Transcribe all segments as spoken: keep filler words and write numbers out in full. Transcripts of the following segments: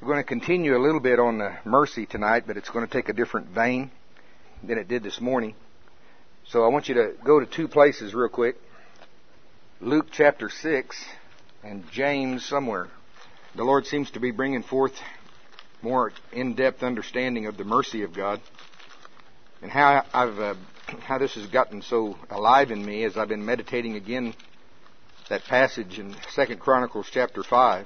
We're going to continue a little bit on the mercy tonight, but it's going to take a different vein than it did this morning. So I want you to go to two places real quick. Luke chapter six and James somewhere. The Lord seems to be bringing forth more in-depth understanding of the mercy of God. And how I've uh, how this has gotten so alive in me as I've been meditating again that passage in Second Chronicles chapter five,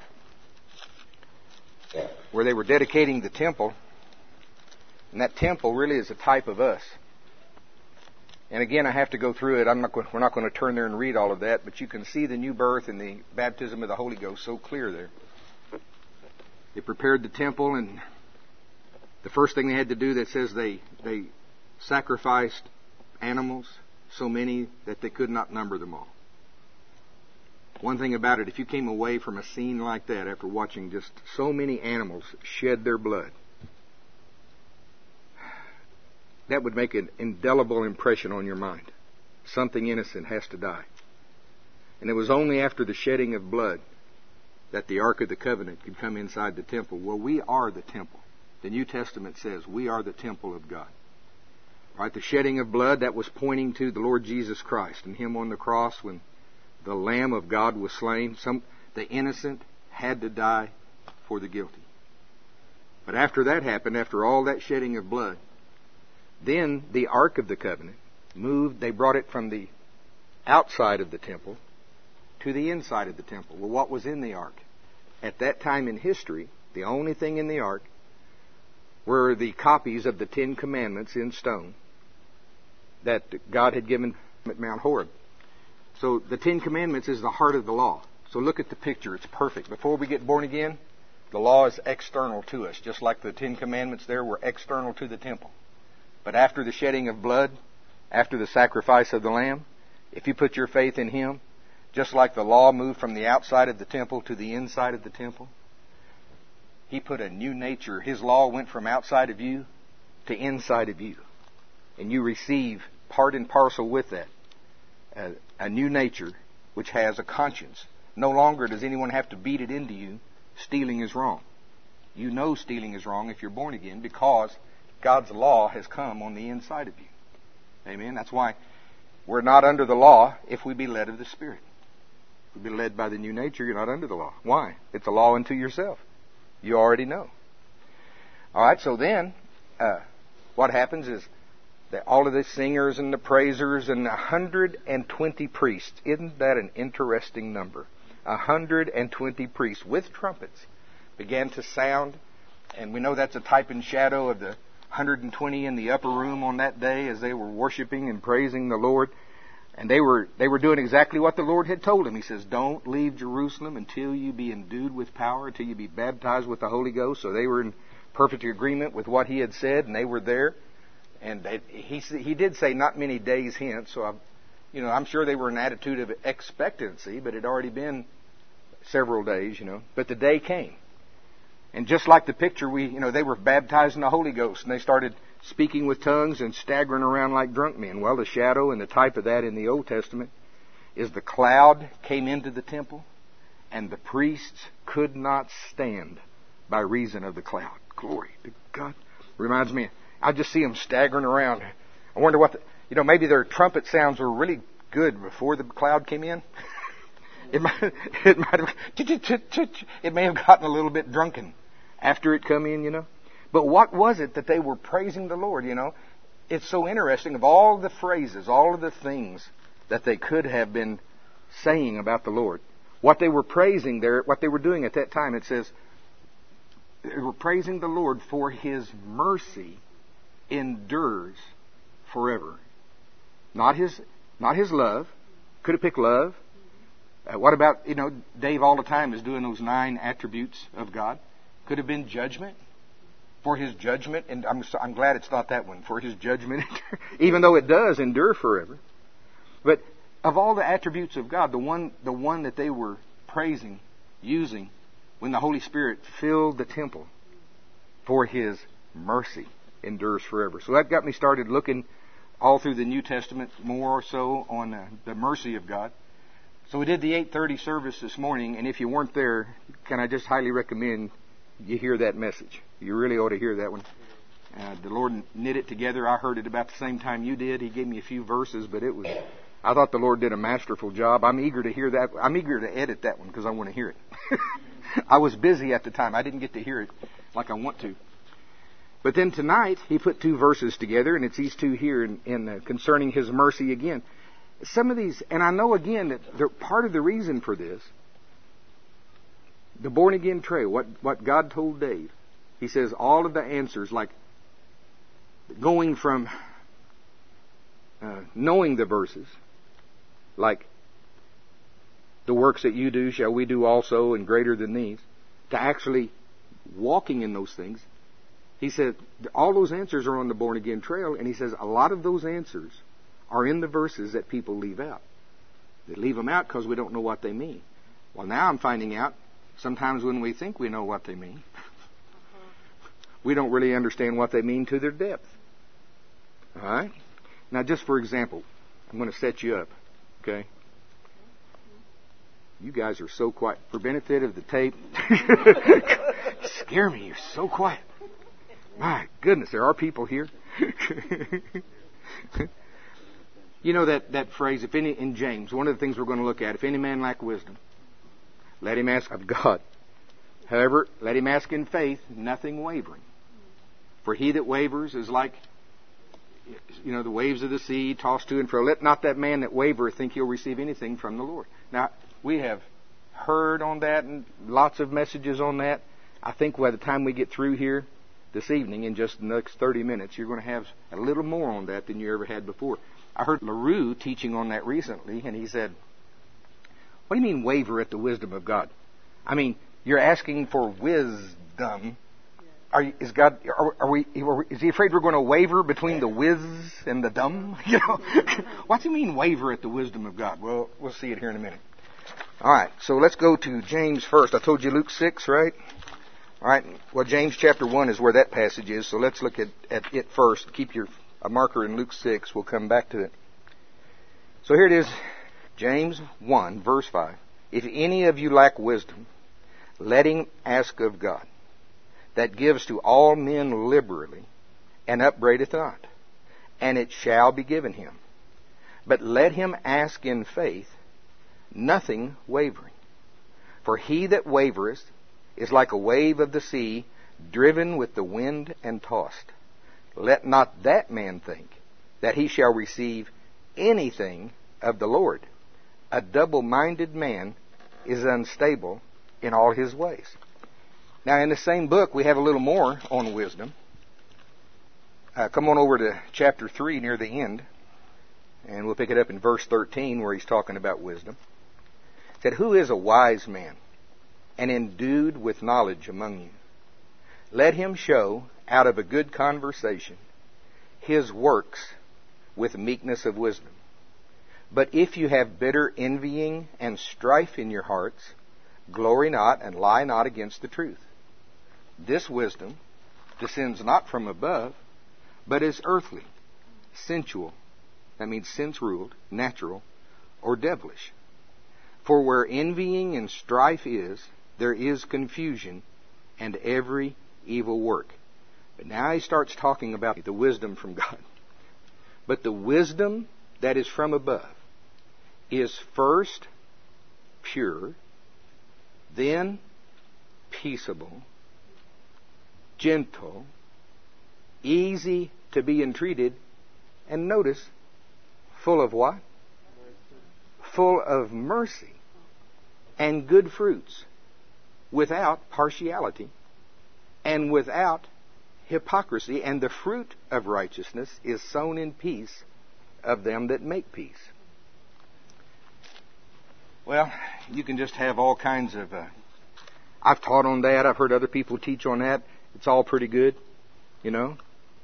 where they were dedicating the temple, and that temple really is a type of us. And again, I have to go through it. I'm not going, we're not going to turn there and read all of that, but you can see the new birth and the baptism of the Holy Ghost so clear there. They prepared the temple, and the first thing they had to do, that says they they sacrificed animals, so many that they could not number them all. One thing about it, if you came away from a scene like that after watching just so many animals shed their blood, that would make an indelible impression on your mind. Something innocent has to die. And it was only after the shedding of blood that the Ark of the Covenant could come inside the temple. Well, we are the temple. The New Testament says we are the temple of God. Right? The shedding of blood, that was pointing to the Lord Jesus Christ and Him on the cross when the Lamb of God was slain. Some, the innocent had to die for the guilty. But after that happened, after all that shedding of blood, then the Ark of the Covenant moved. They brought it from the outside of the temple to the inside of the temple. Well, what was in the Ark? At that time in history, the only thing in the Ark were the copies of the Ten Commandments in stone that God had given at Mount Horeb. So the Ten Commandments is the heart of the law. So look at the picture. It's perfect. Before we get born again, the law is external to us, just like the Ten Commandments there were external to the temple. But after the shedding of blood, after the sacrifice of the Lamb, if you put your faith in Him, just like the law moved from the outside of the temple to the inside of the temple, He put a new nature. His law went from outside of you to inside of you. And you receive part and parcel with that a, a new nature which has a conscience. No longer does anyone have to beat it into you, stealing is wrong. You know stealing is wrong if you're born again because God's law has come on the inside of you. Amen? That's why we're not under the law if we be led of the Spirit. If we be led by the new nature, you're not under the law. Why? It's a law unto yourself. You already know. All right, so then uh, what happens is that all of the singers and the praisers and one hundred twenty priests, isn't that an interesting number? one hundred twenty priests with trumpets began to sound, and we know that's a type and shadow of the one hundred twenty in the upper room on that day as they were worshiping and praising the Lord. And they were they were doing exactly what the Lord had told them. He says, don't leave Jerusalem until you be endued with power, until you be baptized with the Holy Ghost. So they were in perfect agreement with what He had said, and they were there. And they, he he did say not many days hence. So, I, you know, I'm sure they were in an attitude of expectancy, but it had already been several days, you know. But the day came. And just like the picture, we, you know, they were baptized in the Holy Ghost, and they started speaking with tongues and staggering around like drunk men. Well, the shadow and the type of that in the Old Testament is the cloud came into the temple, and the priests could not stand by reason of the cloud. Glory to God. Reminds me, I just see them staggering around. I wonder what, the, you know, maybe their trumpet sounds were really good before the cloud came in. It might, it might have, it may have gotten a little bit drunken after it come in, you know. But what was it that they were praising the Lord, you know? It's so interesting. Of all the phrases, all of the things that they could have been saying about the Lord, what they were praising there, what they were doing at that time, it says, they were praising the Lord for His mercy endures forever. Not His, not His love. Could have picked love. Uh, what about, you know, Dave all the time is doing those nine attributes of God. Could have been judgment. For His judgment, and I'm, I'm glad it's not that one, for His judgment, even though it does endure forever. But of all the attributes of God, the one, the one that they were praising, using, when the Holy Spirit filled the temple, for His mercy endures forever. So that got me started looking all through the New Testament more or so on uh, the mercy of God. So we did the eight thirty service this morning, and if you weren't there, can I just highly recommend you hear that message. You really ought to hear that one. Uh, the Lord knit it together. I heard it about the same time you did. He gave me a few verses, but it was, I thought the Lord did a masterful job. I'm eager to hear that. I'm eager to edit that one because I want to hear it. I was busy at the time. I didn't get to hear it like I want to. But then tonight, he put two verses together, and it's these two here in, in uh, concerning His mercy again. Some of these, and I know again that the, part of the reason for this, the born-again trail, what, what God told Dave, He says all of the answers, like going from uh, knowing the verses, like the works that you do shall we do also, and greater than these, to actually walking in those things. He said all those answers are on the born-again trail, and he says a lot of those answers are in the verses that people leave out. They leave them out because we don't know what they mean. Well, now I'm finding out sometimes when we think we know what they mean, we don't really understand what they mean to their depth. All right? Now, just for example, I'm going to set you up, okay? You guys are so quiet. For benefit of the tape, scare me. You're so quiet. My goodness, there are people here. You know that, that phrase, if any, in James, one of the things we're going to look at, if any man lack wisdom, let him ask of God. However, let him ask in faith, nothing wavering. For he that wavers is like, you know, the waves of the sea, tossed to and fro. Let not that man that wavereth think he'll receive anything from the Lord. Now, we have heard on that and lots of messages on that. I think by the time we get through here this evening, in just the next thirty minutes, you're going to have a little more on that than you ever had before. I heard LaRue teaching on that recently, and he said, what do you mean waver at the wisdom of God? I mean, you're asking for wisdom. Are you, is God? Are, are we? Is He afraid we're going to waver between the whiz and the dumb? You know, what's He mean waver at the wisdom of God? Well, we'll see it here in a minute. All right, so let's go to James first. I told you Luke six, right? All right. Well, James chapter one is where that passage is. So let's look at, at it first. Keep your a marker in Luke six. We'll come back to it. So here it is, James one, verse five. If any of you lack wisdom, let him ask of God, that gives to all men liberally, and upbraideth not, and it shall be given him. But let him ask in faith, nothing wavering. For he that wavereth is like a wave of the sea, driven with the wind and tossed. Let not that man think that he shall receive anything of the Lord. A double-minded man is unstable in all his ways. Now, in the same book, we have a little more on wisdom. Uh, come on over to chapter three near the end, and we'll pick it up in verse thirteen where he's talking about wisdom. It said, who is a wise man and endued with knowledge among you? Let him show out of a good conversation his works with meekness of wisdom. But if you have bitter envying and strife in your hearts, glory not and lie not against the truth. This wisdom descends not from above, but is earthly, sensual, that means sense-ruled, natural, or devilish. For where envying and strife is, there is confusion and every evil work. But now he starts talking about the wisdom from God. But the wisdom that is from above is first pure, then peaceable, gentle, easy to be entreated, and notice, full of what? Full of mercy and good fruits, without partiality and without hypocrisy. And the fruit of righteousness is sown in peace of them that make peace. Well, you can just have all kinds of... Uh, I've taught on that. I've heard other people teach on that. It's all pretty good, you know.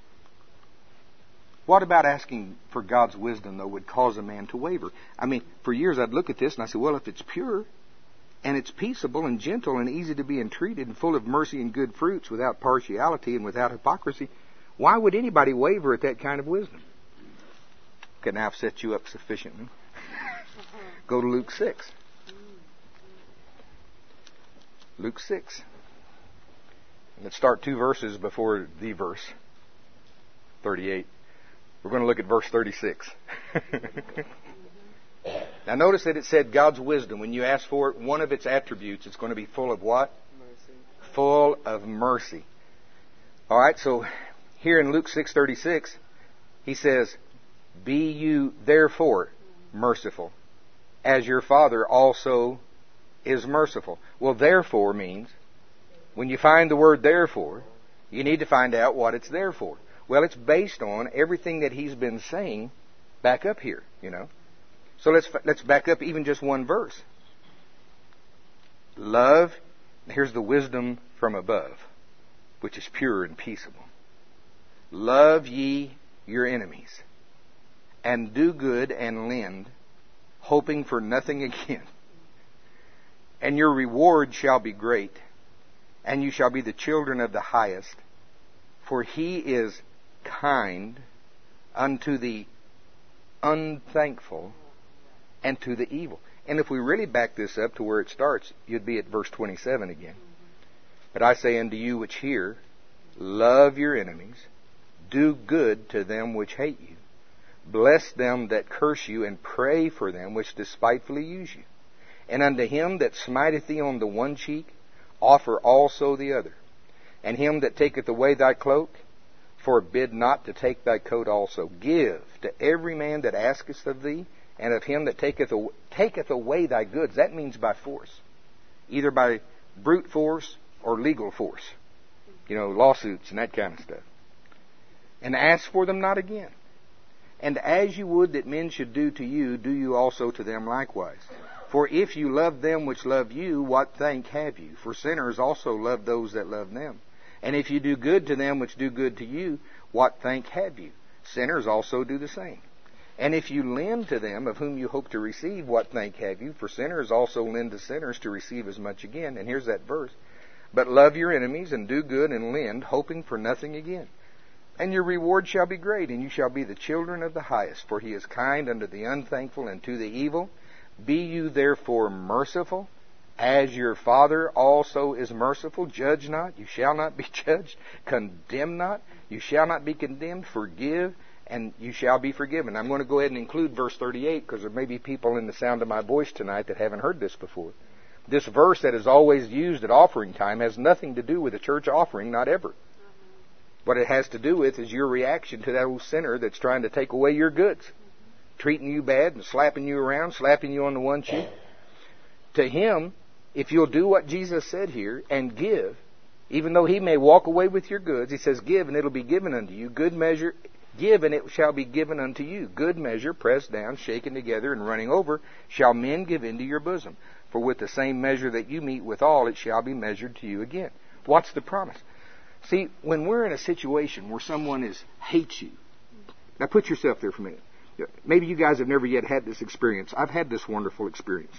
What about asking for God's wisdom, though, would cause a man to waver? I mean, for years I'd look at this and I say, well, if it's pure and it's peaceable and gentle and easy to be entreated and full of mercy and good fruits without partiality and without hypocrisy, why would anybody waver at that kind of wisdom? Okay, now I've set you up sufficiently. Go to Luke six. Luke six. Let's start two verses before the verse, thirty-eight. We're going to look at verse thirty-six. Now notice that it said God's wisdom. When you ask for it, one of its attributes, it's going to be full of what? Mercy. Full of mercy. All right, so here in Luke six thirty-six, he says, be you therefore merciful, as your Father also is merciful. Well, therefore means, when you find the word therefore, you need to find out what it's there for. Well, it's based on everything that he's been saying back up here, you know. So let's let's back up even just one verse. Love, here's the wisdom from above, which is pure and peaceable. Love ye your enemies, and do good and lend, hoping for nothing again. And your reward shall be great, and you shall be the children of the highest, for he is kind unto the unthankful and to the evil. And if we really back this up to where it starts, you'd be at verse twenty-seven again. But I say unto you which hear, love your enemies, do good to them which hate you, bless them that curse you, and pray for them which despitefully use you. And unto him that smiteth thee on the one cheek, offer also the other. And him that taketh away thy cloak, forbid not to take thy coat also. Give to every man that asketh of thee, and of him that taketh, aw- taketh away thy goods. That means by force. Either by brute force or legal force. You know, lawsuits and that kind of stuff. And ask for them not again. And as you would that men should do to you, do you also to them likewise. For if you love them which love you, what thank have you? For sinners also love those that love them. And if you do good to them which do good to you, what thank have you? Sinners also do the same. And if you lend to them of whom you hope to receive, what thank have you? For sinners also lend to sinners to receive as much again. And here's that verse. But love your enemies, and do good, and lend, hoping for nothing again. And your reward shall be great, and you shall be the children of the highest. For he is kind unto the unthankful and to the evil. Be you therefore merciful, as your Father also is merciful. Judge not, you shall not be judged. Condemn not, you shall not be condemned. Forgive, and you shall be forgiven. I'm going to go ahead and include verse thirty-eight, because there may be people in the sound of my voice tonight that haven't heard this before. This verse that is always used at offering time has nothing to do with a church offering, not ever. What it has to do with is your reaction to that old sinner that's trying to take away your goods. Treating you bad and slapping you around, slapping you on the one cheek. To him, if you'll do what Jesus said here and give, even though he may walk away with your goods, he says, give and it'll be given unto you. Good measure, give and it shall be given unto you. Good measure, pressed down, shaken together, and running over, shall men give into your bosom. For with the same measure that you meet withal, it shall be measured to you again. What's the promise? See, when we're in a situation where someone is hates you, now put yourself there for a minute. Maybe you guys have never yet had this experience. I've had this wonderful experience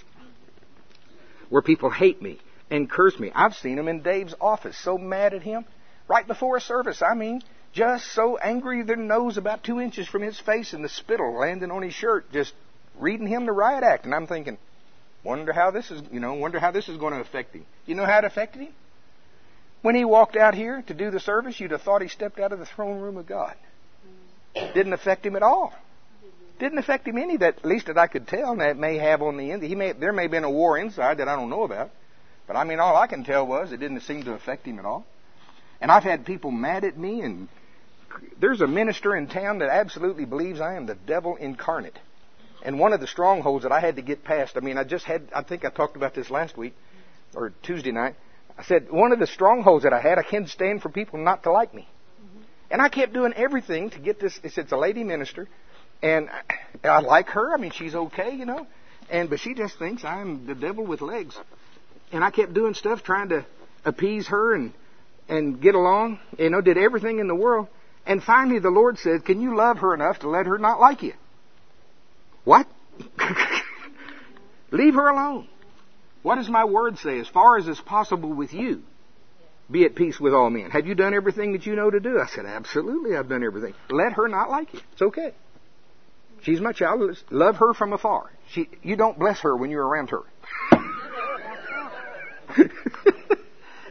where people hate me and curse me. I've seen them in Dave's office, so mad at him, right before a service. I mean, just so angry their nose about two inches from his face and the spittle landing on his shirt, just reading him the riot act. And I'm thinking, wonder how this is, you know, wonder how this is going to affect him. You know how it affected him? When he walked out here to do the service, you'd have thought he stepped out of the throne room of God. Didn't affect him at all. Didn't affect him any, that at least that I could tell. And that may have on the end. He may there may have been a war inside that I don't know about. But I mean, all I can tell was it didn't seem to affect him at all. And I've had people mad at me, and there's a minister in town that absolutely believes I am the devil incarnate. And one of the strongholds that I had to get past, I mean, I just had, I think I talked about this last week, or Tuesday night. I said, one of the strongholds that I had, I can't stand for people not to like me. Mm-hmm. And I kept doing everything to get this. It's, it's a lady minister, and I, I like her. I mean, she's okay, you know. And but she just thinks I'm the devil with legs. And I kept doing stuff trying to appease her and and get along. You know, did everything in the world. And finally, the Lord said, "Can you love her enough to let her not like you?" What? Leave her alone. What does my word say? As far as is possible with you, be at peace with all men. Have you done everything that you know to do? I said, absolutely, I've done everything. Let her not like you. It's okay. She's my child. Love her from afar. She, you don't bless her when you're around her.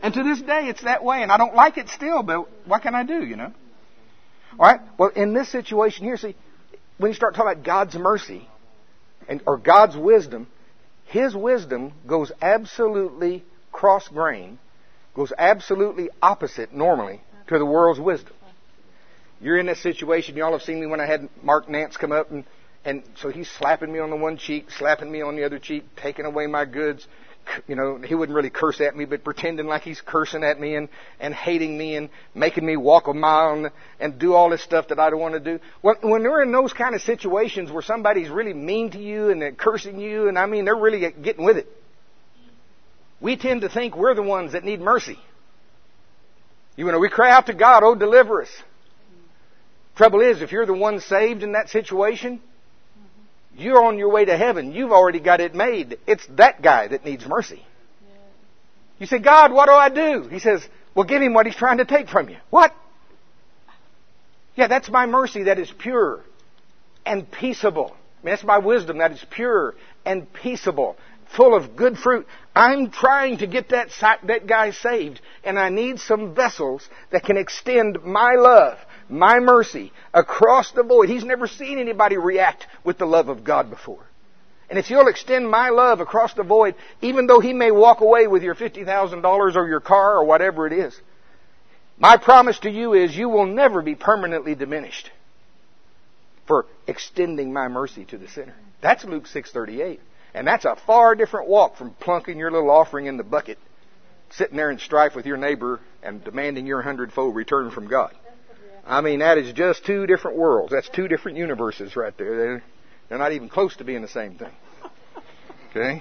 And to this day, it's that way. And I don't like it still, but what can I do, you know? All right? Well, in this situation here, see, when you start talking about God's mercy and or God's wisdom, His wisdom goes absolutely cross-grain, goes absolutely opposite normally to the world's wisdom. You're in that situation. You all have seen me when I had Mark Nance come up, and, and so he's slapping me on the one cheek, slapping me on the other cheek, taking away my goods. You know, he wouldn't really curse at me, but pretending like he's cursing at me and, and hating me and making me walk a mile and, and do all this stuff that I don't want to do. When, when we're in those kind of situations where somebody's really mean to you and they're cursing you, and I mean, they're really getting with it, we tend to think we're the ones that need mercy. You know, we cry out to God, oh, deliver us. Trouble is, if you're the one saved in that situation, you're on your way to heaven. You've already got it made. It's that guy that needs mercy. You say, God, what do I do? He says, well, give him what he's trying to take from you. What? Yeah, that's my mercy that is pure and peaceable. I mean, that's my wisdom that is pure and peaceable, full of good fruit. I'm trying to get that, that guy saved, and I need some vessels that can extend my love, my mercy, across the void. He's never seen anybody react with the love of God before. And if you'll extend my love across the void, even though he may walk away with your fifty thousand dollars or your car or whatever it is, my promise to you is you will never be permanently diminished for extending my mercy to the sinner. That's Luke six thirty-eight. And that's a far different walk from plunking your little offering in the bucket, sitting there in strife with your neighbor and demanding your hundredfold return from God. I mean, that is just two different worlds. That's two different universes right there. They're, they're not even close to being the same thing. Okay?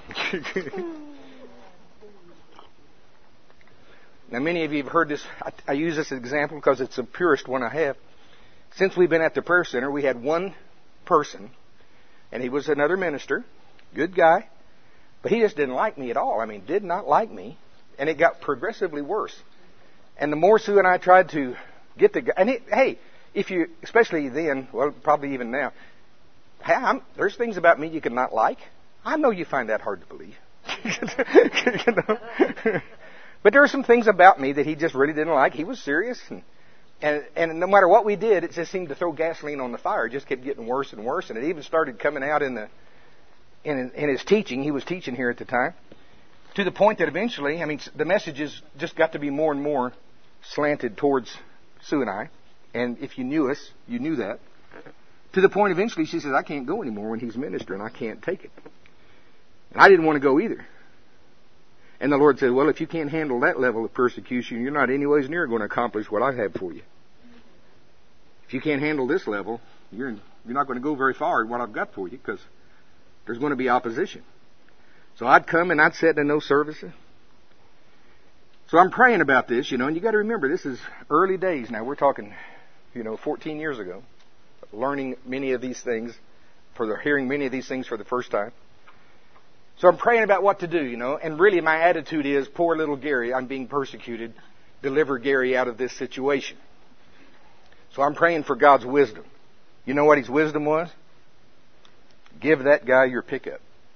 Now, many of you have heard this. I, I use this example because it's the purest one I have. Since we've been at the prayer center, we had one person, and he was another minister, good guy, but he just didn't like me at all. I mean, did not like me, and it got progressively worse. And the more Sue and I tried to get the guy, and it, hey, if you, especially then, well, probably even now, hey, I'm, there's things about me you can not like. I know you find that hard to believe. You know? But there are some things about me that he just really didn't like. He was serious, and, and and no matter what we did, it just seemed to throw gasoline on the fire. It just kept getting worse and worse, and it even started coming out in the in in his teaching. He was teaching here at the time, to the point that eventually, I mean, the messages just got to be more and more slanted towards Sue and I. And if you knew us, you knew that. To the point eventually she says, I can't go anymore when he's ministering. I can't take it. And I didn't want to go either. And the Lord said, well, if you can't handle that level of persecution, you're not anyways near going to accomplish what I have for you. If you can't handle this level, you're, you're not going to go very far in what I've got for you, because there's going to be opposition. So I'd come and I'd sit in those services. So I'm praying about this, you know, and you got to remember, this is early days now. We're talking, you know, fourteen years ago, learning many of these things, for the, hearing many of these things for the first time. So I'm praying about what to do, you know, and really my attitude is, poor little Gary, I'm being persecuted. Deliver Gary out of this situation. So I'm praying for God's wisdom. You know what his wisdom was? Give that guy your pickup.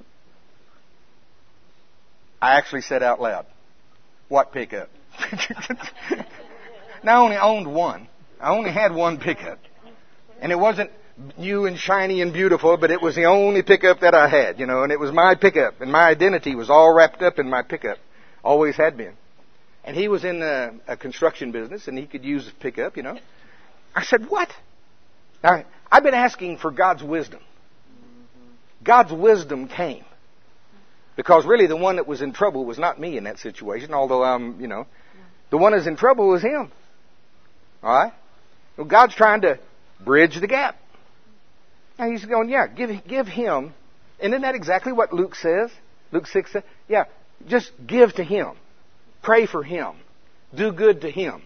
I actually said out loud, what pickup? Now I only owned one. I only had one pickup. And it wasn't new and shiny and beautiful, but it was the only pickup that I had, you know, and it was my pickup, and my identity was all wrapped up in my pickup. Always had been. And he was in a, a construction business, and he could use a pickup, you know. I said, what? Now, I've been asking for God's wisdom. God's wisdom came. Because really the one that was in trouble was not me in that situation, although I'm, you know, the one that's in trouble was him. All right? Well, God's trying to bridge the gap. And he's going, yeah, give give him. And isn't that exactly what Luke says? Luke six says, yeah, just give to him. Pray for him. Do good to him.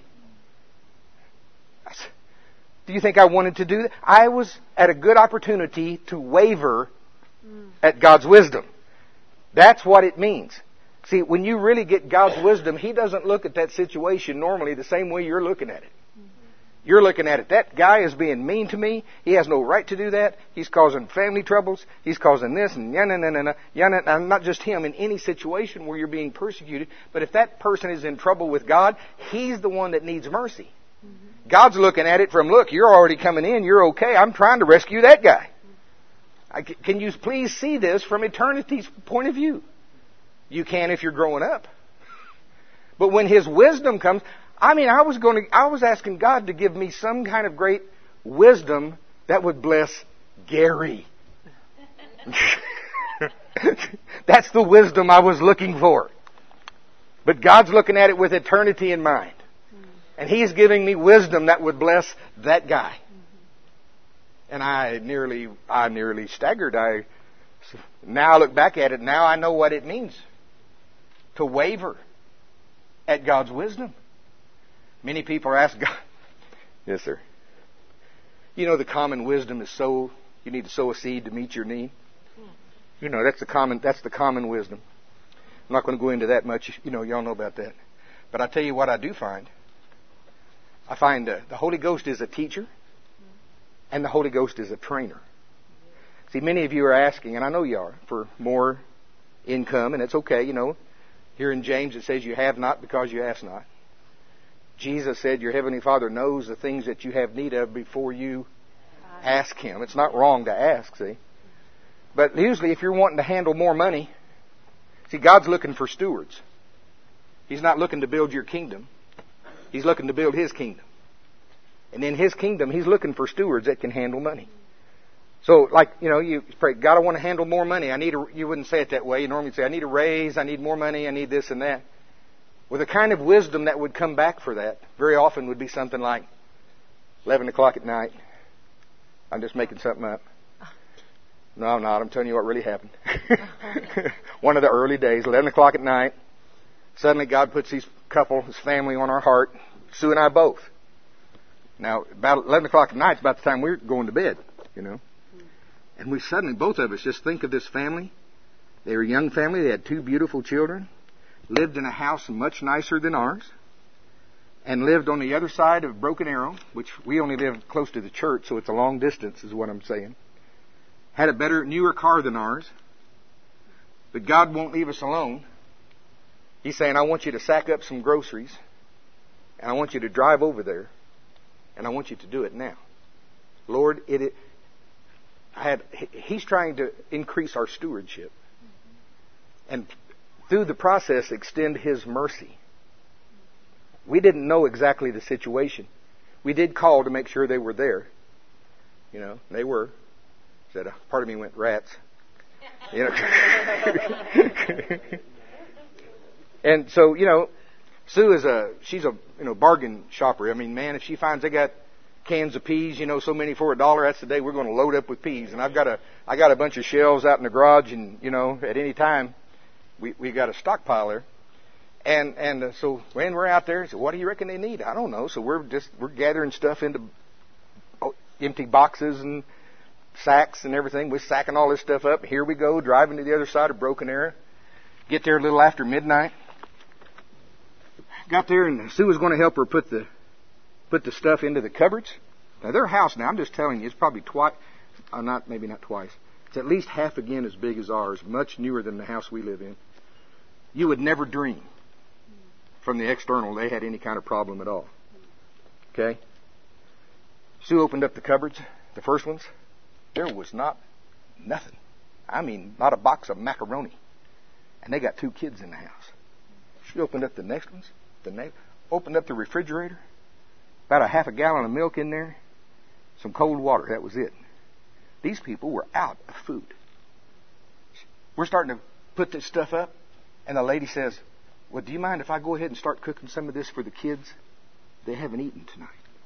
Do you think I wanted to do that? I was at a good opportunity to waver at God's wisdom. That's what it means. See, when you really get God's wisdom, he doesn't look at that situation normally the same way you're looking at it. You're looking at it. That guy is being mean to me. He has no right to do that. He's causing family troubles. He's causing this and yeah, no, no, no, no, yeah, no, no, not just him. In any situation where you're being persecuted, but if that person is in trouble with God, he's the one that needs mercy. Mm-hmm. God's looking at it from, look, you're already coming in. You're okay. I'm trying to rescue that guy. I, can you please see this from eternity's point of view? You can if you're growing up. But when His wisdom comes, I mean, I was going to, I was asking God to give me some kind of great wisdom that would bless Gary. That's the wisdom I was looking for. But God's looking at it with eternity in mind. And He's giving me wisdom that would bless that guy. And I nearly, I nearly staggered. I, now I look back at it, now I know what it means to waver at God's wisdom. Many people are asking God, yes, sir. You know the common wisdom is sow, you need to sow a seed to meet your need. You know, that's the common, that's the common wisdom. I'm not going to go into that much. You know, y'all know about that. But I tell you what I do find. I find uh, the Holy Ghost is a teacher and the Holy Ghost is a trainer. See, many of you are asking, and I know you are, for more income, and it's okay, you know. Here in James it says you have not because you ask not. Jesus said your Heavenly Father knows the things that you have need of before you ask Him. It's not wrong to ask, see. But usually if you're wanting to handle more money, see, God's looking for stewards. He's not looking to build your kingdom. He's looking to build His kingdom. And in His kingdom, He's looking for stewards that can handle money. So, like, you know, you pray, God, I want to handle more money. I need a, you wouldn't say it that way. You normally say, I need a raise, I need more money, I need this and that. Well, the kind of wisdom that would come back for that very often would be something like eleven o'clock at night. I'm just making something up. No, I'm not. I'm telling you what really happened. One of the early days, eleven o'clock at night, suddenly God puts these couple, His family on our heart, Sue and I both. Now, about eleven o'clock at night is about the time we're going to bed, you know. And we suddenly, both of us, just think of this family. They were a young family. They had two beautiful children. Lived in a house much nicer than ours. And lived on the other side of Broken Arrow, which we only live close to the church, so it's a long distance is what I'm saying. Had a better, newer car than ours. But God won't leave us alone. He's saying, I want you to sack up some groceries. And I want you to drive over there. And I want you to do it now. Lord, it, it I had, He's trying to increase our stewardship. And through the process, extend His mercy. We didn't know exactly the situation. We did call to make sure they were there. You know, they were. Said a part of me went, rats. You know. And so, you know, Sue is a, she's a, you know, bargain shopper. I mean, man, if she finds they got cans of peas, you know, so many for a dollar, that's the day we're going to load up with peas. And I've got a, I got a bunch of shelves out in the garage, and, you know, at any time, we, we got a stockpile there. And, and uh, so when we're out there, so what do you reckon they need? I don't know. So we're just, we're gathering stuff into empty boxes and sacks and everything. We're sacking all this stuff up. Here we go, driving to the other side of Broken Arrow. Get there a little after midnight. Got there, and Sue was going to help her put the put the stuff into the cupboards. Now, their house, now, I'm just telling you, it's probably twice, uh, not maybe not twice. It's at least half again as big as ours, much newer than the house we live in. You would never dream from the external they had any kind of problem at all. Okay? Sue opened up the cupboards, the first ones. There was not nothing. I mean, not a box of macaroni. And they got two kids in the house. She opened up the next ones. The next, opened up the refrigerator. About a half a gallon of milk in there. Some cold water. That was it. These people were out of food. We're starting to put this stuff up. And the lady says, well, do you mind if I go ahead and start cooking some of this for the kids? They haven't eaten tonight.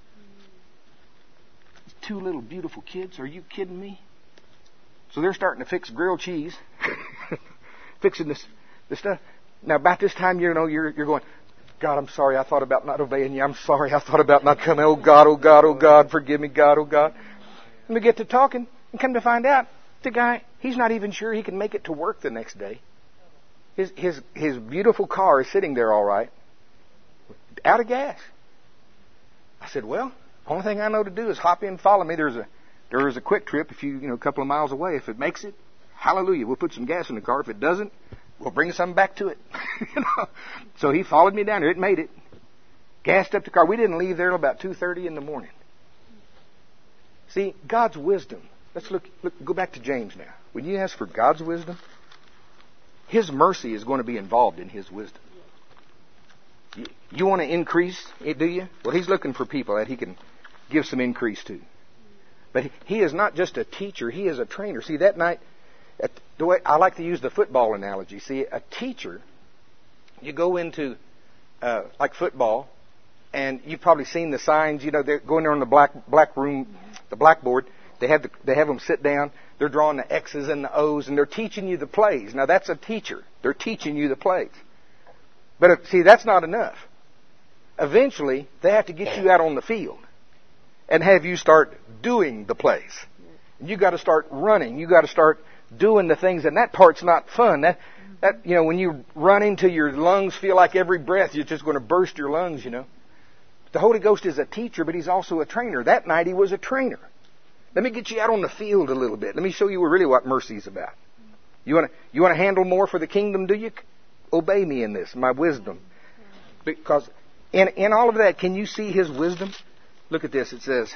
Two little beautiful kids. Are you kidding me? So they're starting to fix grilled cheese. Fixing this, this stuff. Now, about this time, you know, you're, you're going, God, I'm sorry. I thought about not obeying you. I'm sorry. I thought about not coming. Oh, God, oh, God, oh, God. Forgive me, God, oh, God. And we get to talking and come to find out the guy, he's not even sure he can make it to work the next day. His, his, his beautiful car is sitting there all right. Out of gas. I said, well, Only thing I know to do is hop in and follow me. There's a there's a quick trip if you you know a couple of miles away. If it makes it, hallelujah, we'll put some gas in the car. If it doesn't, we'll bring something back to it. you know? So he followed me down there. It made it. Gassed up the car. We didn't leave there till about two thirty in the morning. See, God's wisdom. Let's look, look. Go back to James now. When you ask for God's wisdom, His mercy is going to be involved in His wisdom. You, you want to increase it, do you? Well, He's looking for people that He can give some increase to. But He, he is not just a teacher. He is a trainer. See, that night, at the way I like to use the football analogy. See, a teacher, you go into uh, like football, and you've probably seen the signs. You know, they're going there on the black black room, the blackboard. They have the, they have them sit down. They're drawing the X's and the O's, and they're teaching you the plays. Now, that's a teacher. They're teaching you the plays. But, if, see, that's not enough. Eventually, they have to get you out on the field and have you start doing the plays. And you got to start running. You got to start doing the things, and that part's not fun. That, that you know, when you run into your lungs, feel like every breath you're just going to burst your lungs, you know. The Holy Ghost is a teacher, but He's also a trainer. That night, He was a trainer. Let me get you out on the field a little bit. Let me show you really what mercy is about. You want to you want to handle more for the kingdom, do you? Obey me in this, my wisdom. Because in, in all of that, can you see His wisdom? Look at this. It says,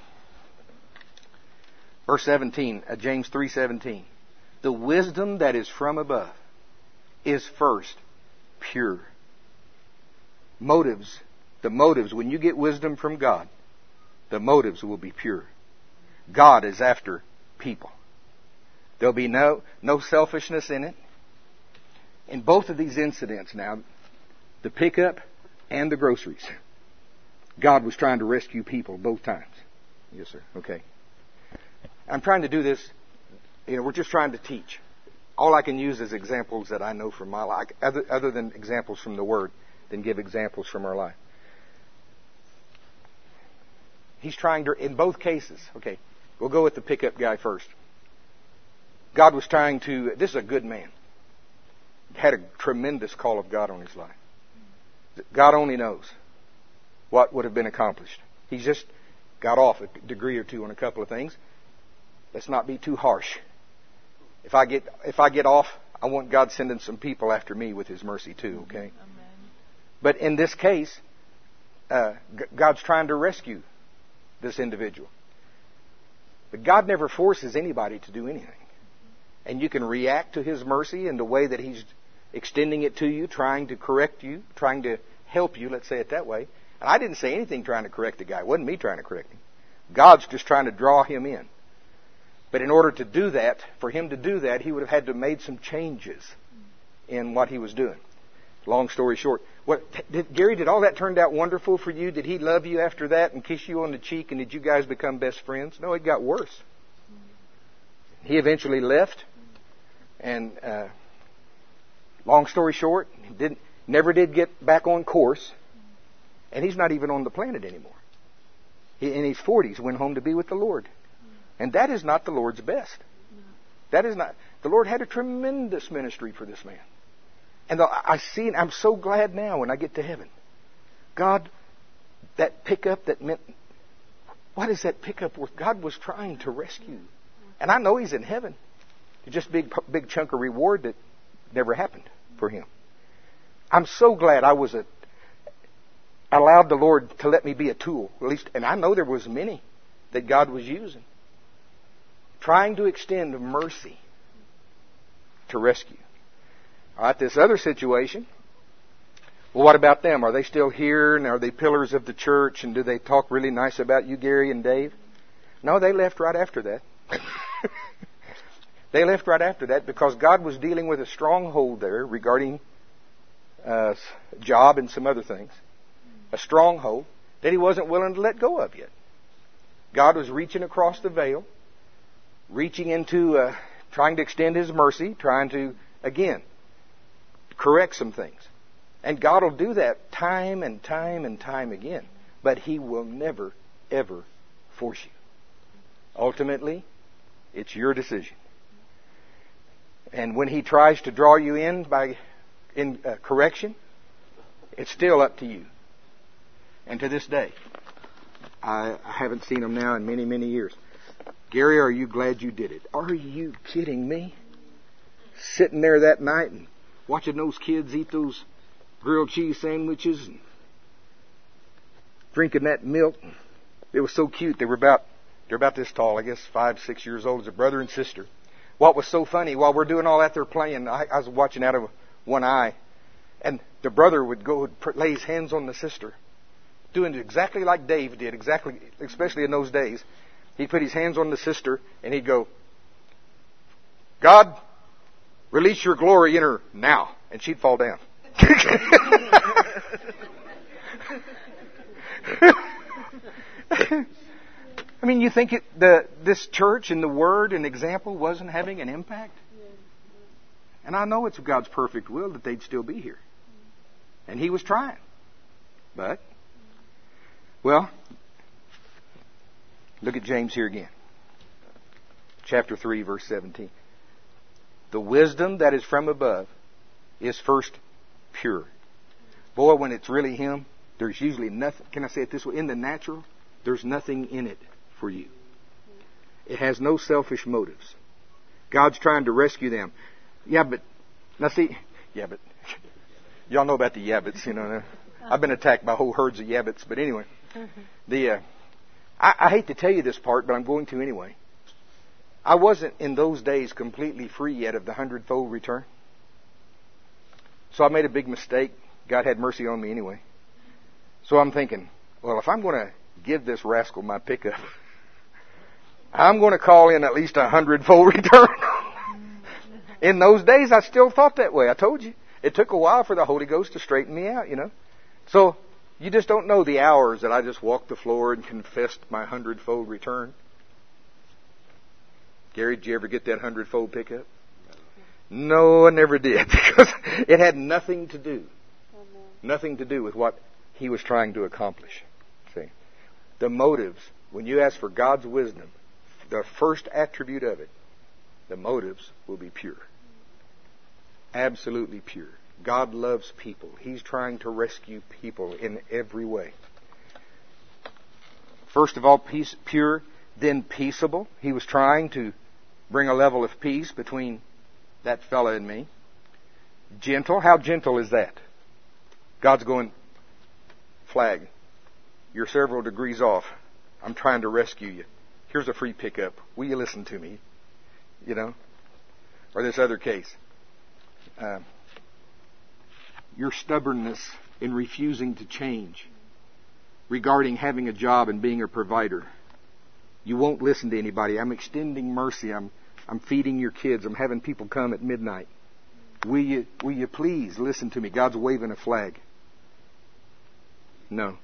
verse seventeen, uh, James three seventeen. The wisdom that is from above is first pure. Motives, the motives, when you get wisdom from God, the motives will be pure. God is after people. There'll be no, no selfishness in it. In both of these incidents now, the pickup and the groceries, God was trying to rescue people both times. Yes, sir. Okay. I'm trying to do this, you know, we're just trying to teach. All I can use is examples that I know from my life, other, other than examples from the Word, then give examples from our life. He's trying to, in both cases, okay, we'll go with the pickup guy first. God was trying to, this is a good man. Had a tremendous call of God on his life. God only knows what would have been accomplished. He's just got off a degree or two on a couple of things. Let's not be too harsh. If I get if I get off, I want God sending some people after me with His mercy too, okay? Amen. But in this case, uh, God's trying to rescue this individual. But God never forces anybody to do anything. And you can react to His mercy in the way that He's extending it to you, trying to correct you, trying to help you, let's say it that way. And I didn't say anything trying to correct the guy. It wasn't me trying to correct him. God's just trying to draw him in. But in order to do that, for him to do that, he would have had to have made some changes in what he was doing. Long story short, what did, Gary, did all that turn out wonderful for you? Did he love you after that and kiss you on the cheek, and did you guys become best friends? No, it got worse. He eventually left, and uh, long story short, didn't never did get back on course, and he's not even on the planet anymore. He, in his forties, went home to be with the Lord, and that is not the Lord's best. That is not. The Lord had a tremendous ministry for this man. And I see, I'm so glad now when I get to heaven. God, that pickup that meant, what is that pickup worth? God was trying to rescue. And I know He's in heaven. It's just a big, big chunk of reward that never happened for him. I'm so glad I was a, allowed the Lord to let me be a tool. At least, and I know there was many that God was using. Trying to extend mercy to rescue. All right, this other situation, well, what about them? Are they still here, and are they pillars of the church, and do they talk really nice about you, Gary and Dave? No, they left right after that. They left right after that because God was dealing with a stronghold there regarding uh, job and some other things. A stronghold that He wasn't willing to let go of yet. God was reaching across the veil, reaching into, uh, trying to extend His mercy, trying to, again, correct some things. And God will do that time and time and time again. But He will never, ever force you. Ultimately, it's your decision. And when He tries to draw you in by in uh, correction, it's still up to you. And to this day, I, I haven't seen them now in many, many years. Gary, are you glad you did it? Are you kidding me? Sitting there that night and watching those kids eat those grilled cheese sandwiches and drinking that milk. It was so cute. They were about, they're about this tall, I guess five, six years old, as a brother and sister. What was so funny, while we're doing all that, they're playing, I, I was watching out of one eye, and the brother would go and lay his hands on the sister, doing it exactly like Dave did, exactly, especially in those days. He'd put his hands on the sister, and he'd go, God, release your glory in her now. And she'd fall down. I mean, you think it, the this church and the Word and example wasn't having an impact? And I know it's God's perfect will that they'd still be here. And He was trying. But, well, look at James here again. Chapter three, verse seventeen. The wisdom that is from above is first pure. Boy, when it's really Him, there's usually nothing, can I say it this way? In the natural, there's nothing in it for you. It has no selfish motives. God's trying to rescue them. Yeah, but, now see, yeah, but, y'all know about the yabbits, you know. I've been attacked by whole herds of yabbits, but anyway. The, uh, I, I hate to tell you this part, but I'm going to anyway. I wasn't in those days completely free yet of the hundredfold return. So I made a big mistake. God had mercy on me anyway. So I'm thinking, well, if I'm going to give this rascal my pickup, I'm going to call in at least a hundredfold return. In those days, I still thought that way. I told you. It took a while for the Holy Ghost to straighten me out, you know. So you just don't know the hours that I just walked the floor and confessed my hundredfold return. Gary, did you ever get that hundredfold pickup? No, I never did, because it had nothing to do, nothing to do with what he was trying to accomplish. See, the motives, when you ask for God's wisdom, the first attribute of it, the motives will be pure. Absolutely pure. God loves people. He's trying to rescue people in every way. First of all, peace, pure, then peaceable. He was trying to bring a level of peace between that fella and me. Gentle. How gentle is that? God's going, flag, you're several degrees off. I'm trying to rescue you. Here's a free pickup. Will you listen to me? You know? Or this other case. Uh, your stubbornness in refusing to change regarding having a job and being a provider. You won't listen to anybody. I'm extending mercy. I'm I'm feeding your kids. I'm having people come at midnight. Will you will you please listen to me? God's waving a flag. No.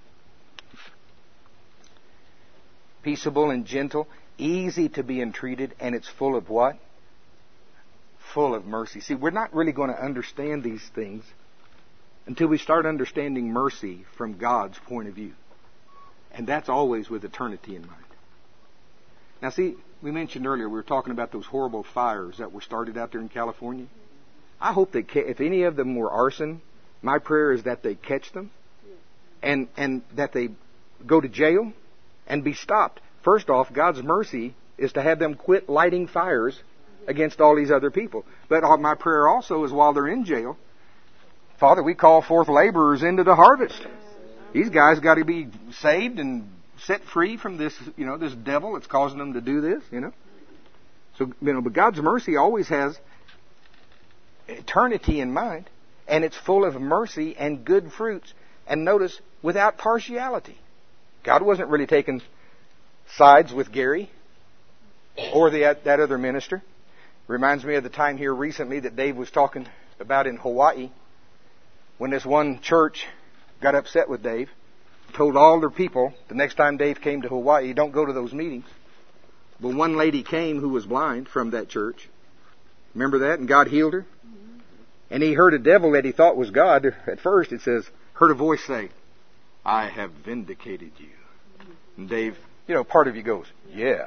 Peaceable and gentle, easy to be entreated, and it's full of what? Full of mercy. See, we're not really going to understand these things until we start understanding mercy from God's point of view. And that's always with eternity in mind. Now see, we mentioned earlier, we were talking about those horrible fires that were started out there in California. I hope they, ca- if any of them were arson, my prayer is that they catch them and, and that they go to jail and be stopped. First off, God's mercy is to have them quit lighting fires against all these other people. But my prayer also is while they're in jail, Father, we call forth laborers into the harvest. These guys got to be saved and set free from this, you know, this devil that's causing them to do this, you know. So, you know, but God's mercy always has eternity in mind, and it's full of mercy and good fruits. And notice, without partiality. God wasn't really taking sides with Gary or the, that other minister. Reminds me of the time here recently that Dave was talking about in Hawaii, when this one church got upset with Dave, told all their people the next time Dave came to Hawaii, don't go to those meetings. Well, one lady came who was blind from that church. Remember that? And God healed her. And he heard a devil that he thought was God. At first it says, heard a voice say, I have vindicated you. And Dave, you know, part of you goes, yeah.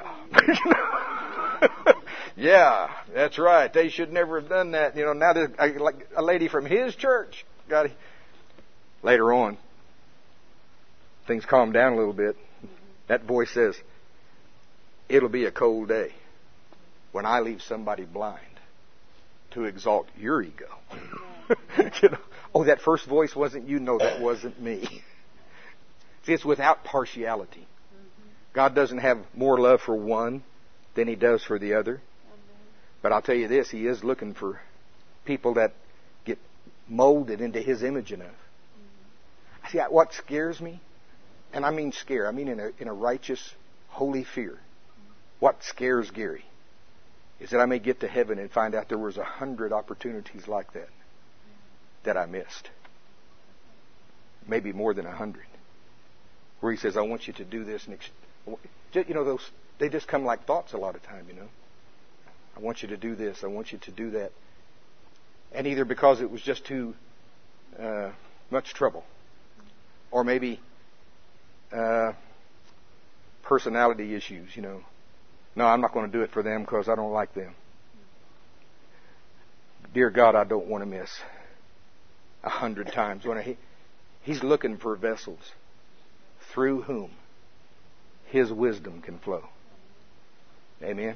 Yeah, that's right. They should never have done that. You know, now there's a, like a lady from his church got it. Later on, things calmed down a little bit. That voice says, it'll be a cold day when I leave somebody blind to exalt your ego. You know, oh, that first voice wasn't you. No, that wasn't me. See, it's without partiality. God doesn't have more love for one than He does for the other. But I'll tell you this, He is looking for people that get molded into His image enough. See, what scares me, and I mean scare, I mean in a, in a righteous, holy fear. What scares Gary is that I may get to heaven and find out there was a hundred opportunities like that that I missed. Maybe more than a hundred. Where He says, I want you to do this. And ex- you know, those they just come like thoughts a lot of time, you know. I want you to do this. I want you to do that. And either because it was just too uh, much trouble, or maybe uh, personality issues, you know. No, I'm not going to do it for them because I don't like them. Dear God, I don't want to miss a hundred times. When I, He's looking for vessels through whom His wisdom can flow. Amen.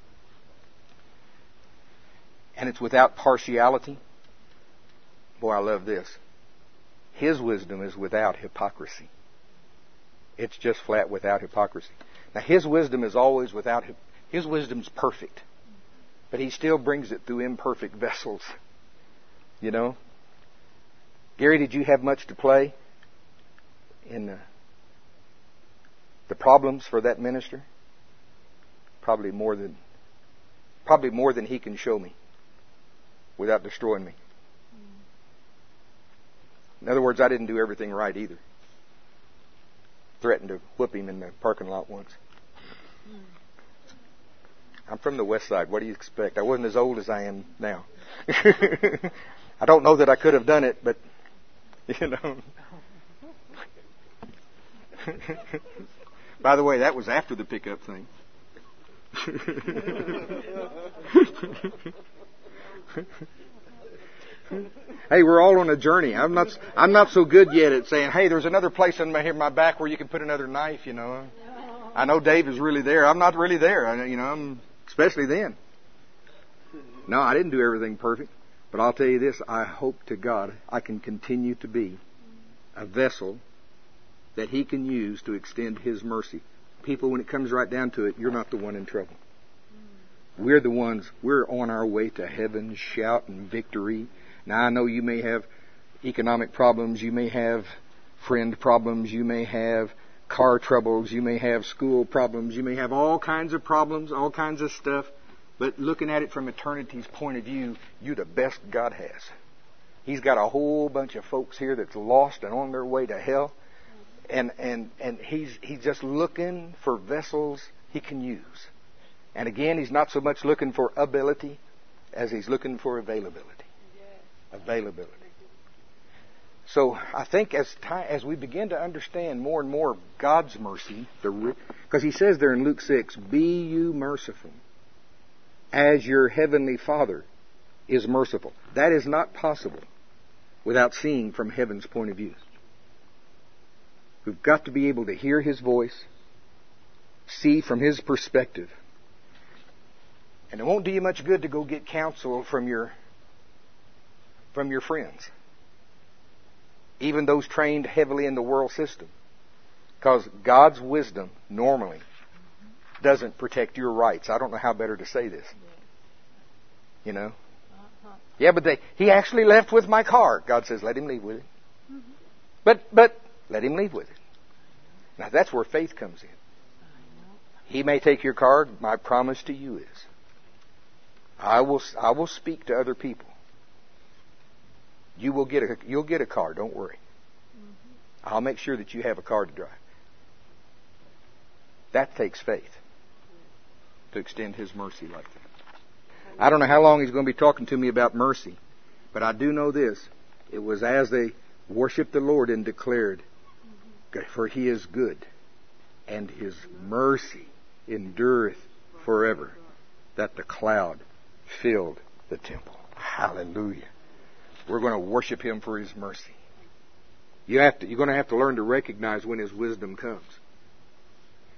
And it's without partiality. Boy, I love this. His wisdom is without hypocrisy. It's just flat without hypocrisy. Now, His wisdom is always without... His wisdom's perfect. But He still brings it through imperfect vessels. You know? Gary, did you have much to play in uh, the problems for that minister? Probably more than... Probably more than he can show me without destroying me. In other words, I didn't do everything right either. Threatened to whoop him in the parking lot once. I'm from the west side. What do you expect? I wasn't as old as I am now. I don't know that I could have done it, but, you know. By the way, that was after the pickup thing. Hey, we're all on a journey. I'm not. I'm not so good yet at saying, "Hey, there's another place in my, here, my back where you can put another knife." You know, I know Dave is really there. I'm not really there. I, you know, I'm, especially then. No, I didn't do everything perfect, but I'll tell you this: I hope to God I can continue to be a vessel that He can use to extend His mercy. People, when it comes right down to it, you're not the one in trouble. We're the ones. We're on our way to heaven, shouting victory. Now, I know you may have economic problems, you may have friend problems, you may have car troubles, you may have school problems, you may have all kinds of problems, all kinds of stuff. But looking at it from eternity's point of view, you're the best God has. He's got a whole bunch of folks here that's lost and on their way to hell. And, and, and he's, he's just looking for vessels He can use. And again, He's not so much looking for ability as He's looking for availability. Availability. So I think as time, as we begin to understand more and more of God's mercy, because He says there in Luke six, "Be you merciful, as your heavenly Father is merciful." That is not possible without seeing from heaven's point of view. We've got to be able to hear His voice, see from His perspective. And it won't do you much good to go get counsel from your from your friends, even those trained heavily in the world system, because God's wisdom normally doesn't protect your rights. I don't know how better to say this. You know? Yeah, but they, he actually left with my car. God says, let him leave with it. But but let him leave with it. Now that's where faith comes in. He may take your car. My promise to you is, I will I will speak to other people. You will get a you'll get a car. Don't worry. I'll make sure that you have a car to drive. That takes faith to extend His mercy like that. I don't know how long He's going to be talking to me about mercy, but I do know this: it was as they worshiped the Lord and declared, "For He is good, and His mercy endureth forever," that the cloud filled the temple. Hallelujah. We're going to worship Him for His mercy. You have to, you're going to have to learn to recognize when His wisdom comes.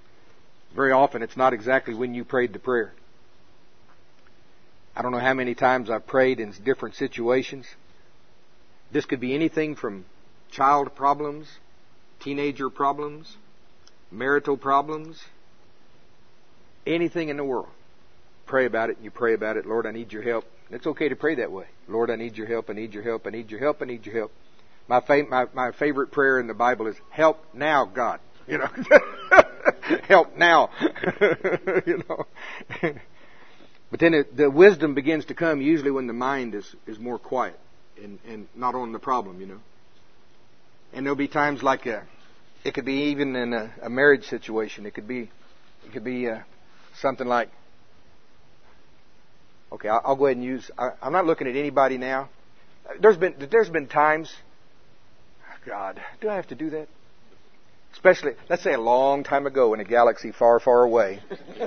Very often it's not exactly when you prayed the prayer. I don't know how many times I've prayed in different situations. This could be anything from child problems, teenager problems, marital problems, anything in the world. Pray about it, and you pray about it. Lord, I need your help. It's okay to pray that way. Lord, I need your help, I need your help, I need your help, I need your help. My fa- my, my favorite prayer in the Bible is, help now, God. You know, help now. You know. But then it, the wisdom begins to come usually when the mind is, is more quiet and, and not on the problem, you know. And there'll be times like a, it could be even in a, a marriage situation. It could be, it could be uh, something like, okay, I'll, I'll go ahead and use. I, I'm not looking at anybody now. There's been there's been times. God, do I have to do that? Especially, let's say a long time ago in a galaxy far, far away.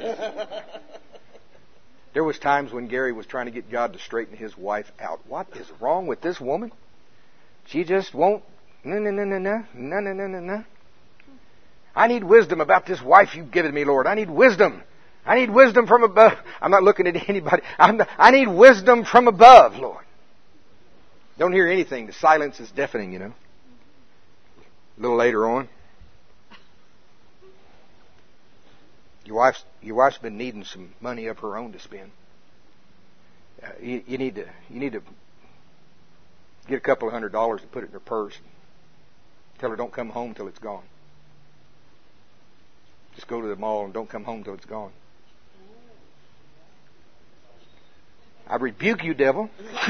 There was times when Gary was trying to get God to straighten his wife out. What is wrong with this woman? She just won't. No, no, no, no, no, no, no, no, no, no. I need wisdom about this wife you've given me, Lord. I need wisdom. I need wisdom from above. I'm not looking at anybody. I'm not, I need wisdom from above, Lord. Don't hear anything. The silence is deafening, you know. A little later on, your wife's your wife's been needing some money of her own to spend. Uh, you, you need to you need to get a couple of hundred dollars and put it in her purse. Tell her don't come home till it's gone. Just go to the mall and don't come home till it's gone. I rebuke you, devil.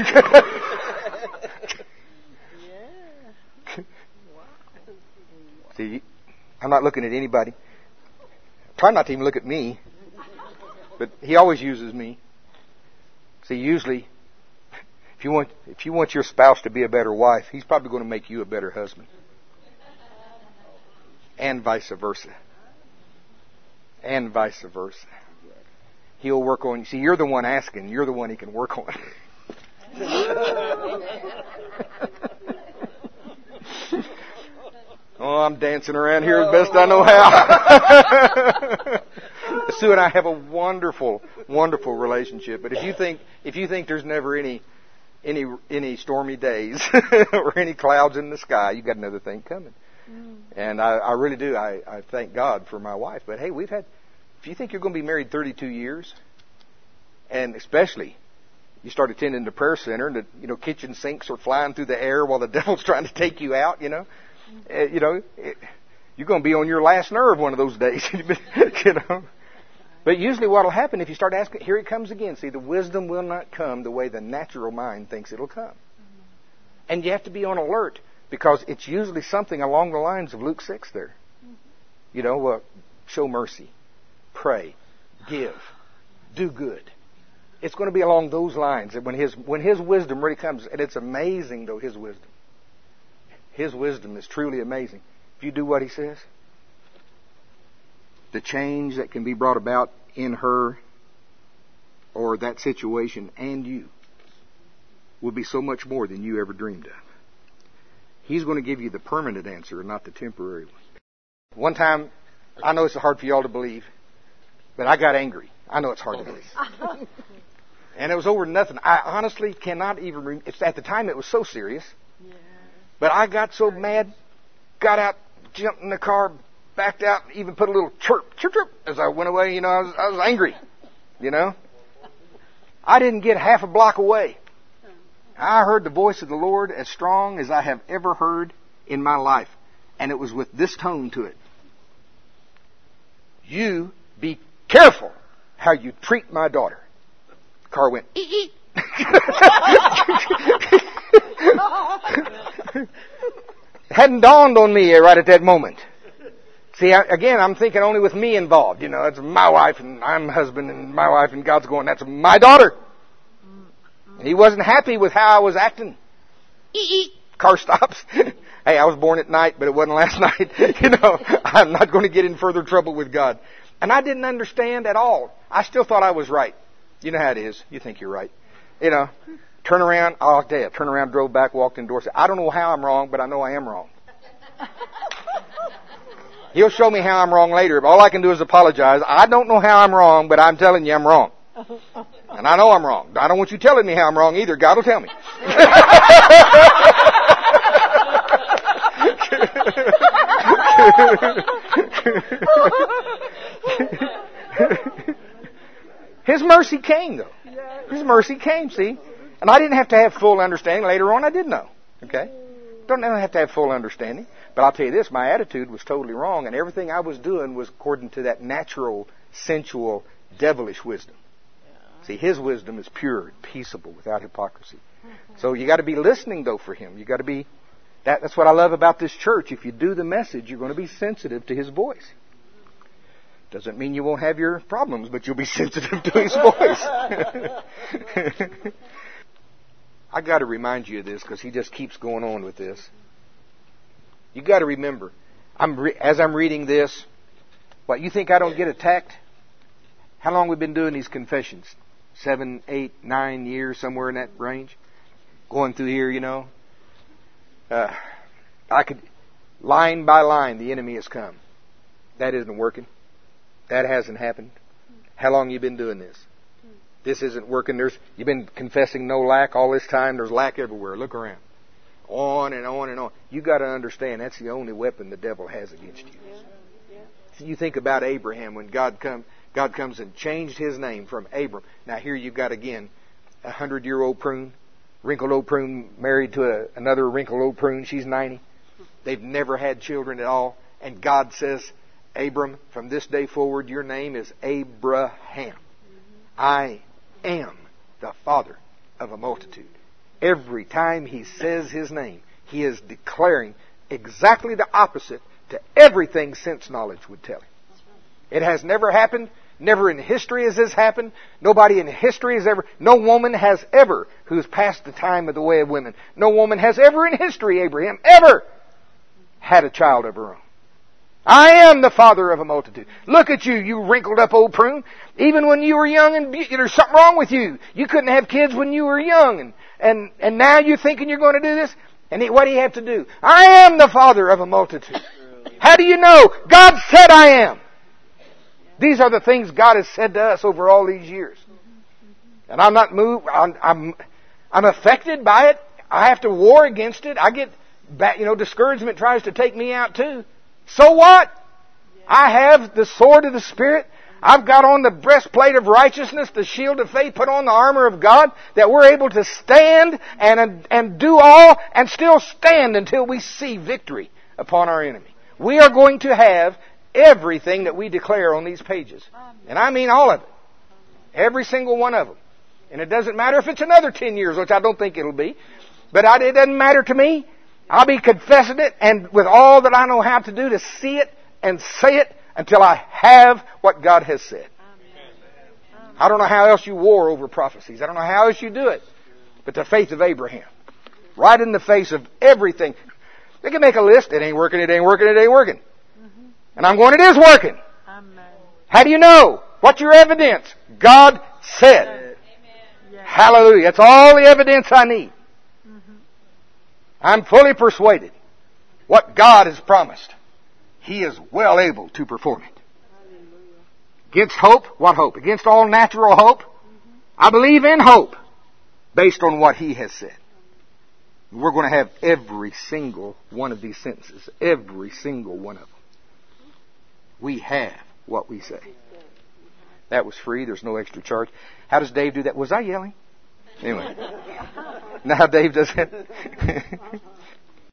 See, I'm not looking at anybody. Try not to even look at me. But he always uses me. See, usually, if you want if you want your spouse to be a better wife, he's probably going to make you a better husband. And vice versa. And vice versa. He'll work on you. See, you're the one asking. You're the one he can work on. Oh, I'm dancing around here as best I know how. Sue and I have a wonderful, wonderful relationship. But if you think if you think there's never any any any stormy days or any clouds in the sky, you got another thing coming. Mm. And I, I really do. I, I thank God for my wife. But hey, we've had. If you think you're going to be married thirty-two years, and especially you start attending the prayer center, and the you know kitchen sinks are flying through the air while the devil's trying to take you out, you know. Uh, you know, it, you're going to be on your last nerve one of those days, you know. But usually what will happen if you start asking, here it comes again. See, the wisdom will not come the way the natural mind thinks it'll come. Mm-hmm. And you have to be on alert because it's usually something along the lines of Luke six there. Mm-hmm. You know, uh, show mercy, pray, give, do good. It's going to be along those lines. When his when his wisdom really comes, and it's amazing though, his wisdom. His wisdom is truly amazing. If you do what he says, the change that can be brought about in her or that situation and you will be so much more than you ever dreamed of. He's going to give you the permanent answer and not the temporary one. One time, I know it's hard for y'all to believe, but I got angry. I know it's hard to believe. And it was over nothing. I honestly cannot even remember. At the time, it was so serious. Yeah. But I got so mad, got out, jumped in the car, backed out, even put a little chirp, chirp, chirp as I went away. You know, I was, I was angry. You know, I didn't get half a block away. I heard the voice of the Lord as strong as I have ever heard in my life, and it was with this tone to it: "You be careful how you treat my daughter." The car went ee ee. Hadn't dawned on me right at that moment. See, I, again, I'm thinking only with me involved. You know, it's my wife and I'm husband and my wife, and God's going, that's my daughter. And he wasn't happy with how I was acting. Ee-ee. Car stops. Hey, I was born at night, but it wasn't last night. You know, I'm not going to get in further trouble with God. And I didn't understand at all. I still thought I was right. You know how it is. You think you're right. You know. Turn around, oh, Dad, turn around, drove back, walked indoors. I don't know how I'm wrong, but I know I am wrong. He'll show me how I'm wrong later, but all I can do is apologize. I don't know how I'm wrong, but I'm telling you I'm wrong. And I know I'm wrong. I don't want you telling me how I'm wrong either. God will tell me. His mercy came, though. His mercy came, see? And I didn't have to have full understanding. Later on, I did know. Okay? Don't have to have full understanding. But I'll tell you this, my attitude was totally wrong, and everything I was doing was according to that natural, sensual, devilish wisdom. See, His wisdom is pure and peaceable without hypocrisy. So you got to be listening, though, for Him. You got to be... That, that's what I love about this church. If you do the message, you're going to be sensitive to His voice. Doesn't mean you won't have your problems, but you'll be sensitive to His voice. I got to remind you of this because he just keeps going on with this. You got to remember, I'm re- as I'm reading this, what, you think I don't get attacked? How long we've been doing these confessions? Seven, eight, nine years, somewhere in that range? Going through here, you know. Uh, I could, line by line, the enemy has come. That isn't working. That hasn't happened. How long have you been doing this? This isn't working. There's, you've been confessing no lack all this time. There's lack everywhere. Look around. On and on and on. You got to understand that's the only weapon the devil has against you. So you think about Abraham when God come, God comes and changed his name from Abram. Now here you've got again a hundred-year-old prune, wrinkled old prune married to a, another wrinkled old prune. She's ninety. They've never had children at all. And God says, Abram, from this day forward, your name is Abraham. I am the father of a multitude. Every time he says his name, he is declaring exactly the opposite to everything sense knowledge would tell him. It has never happened. Never in history has this happened. Nobody in history has ever, no woman has ever, who's past the time of the way of women, no woman has ever in history, Abraham, ever had a child of her own. I am the father of a multitude. Look at you, you wrinkled up old prune. Even when you were young and be- there's something wrong with you. You couldn't have kids when you were young. And, and, and now you're thinking you're going to do this? And he, what do you have to do? I am the father of a multitude. How do you know? God said I am. These are the things God has said to us over all these years. And I'm not moved. I'm, I'm, I'm affected by it. I have to war against it. I get back, you know, discouragement tries to take me out too. So what? I have the sword of the Spirit. I've got on the breastplate of righteousness, the shield of faith, put on the armor of God, that we're able to stand and, and do all and still stand until we see victory upon our enemy. We are going to have everything that we declare on these pages. And I mean all of it. Every single one of them. And it doesn't matter if it's another ten years, which I don't think it'll be. But I, it doesn't matter to me. I'll be confessing it and with all that I know how to do to see it and say it until I have what God has said. Amen. I don't know how else you war over prophecies. I don't know how else you do it. But the faith of Abraham. Right in the face of everything. They can make a list. It ain't working, it ain't working, it ain't working. Mm-hmm. And I'm going, it is working. Amen. How do you know? What's your evidence? God said. Amen. Hallelujah. That's all the evidence I need. I'm fully persuaded what God has promised, He is well able to perform it. Against hope, what hope? Against all natural hope? I believe in hope based on what He has said. We're going to have every single one of these sentences. Every single one of them. We have what we say. That was free. There's no extra charge. How does Dave do that? Was I yelling? Anyway. Now Dave does it.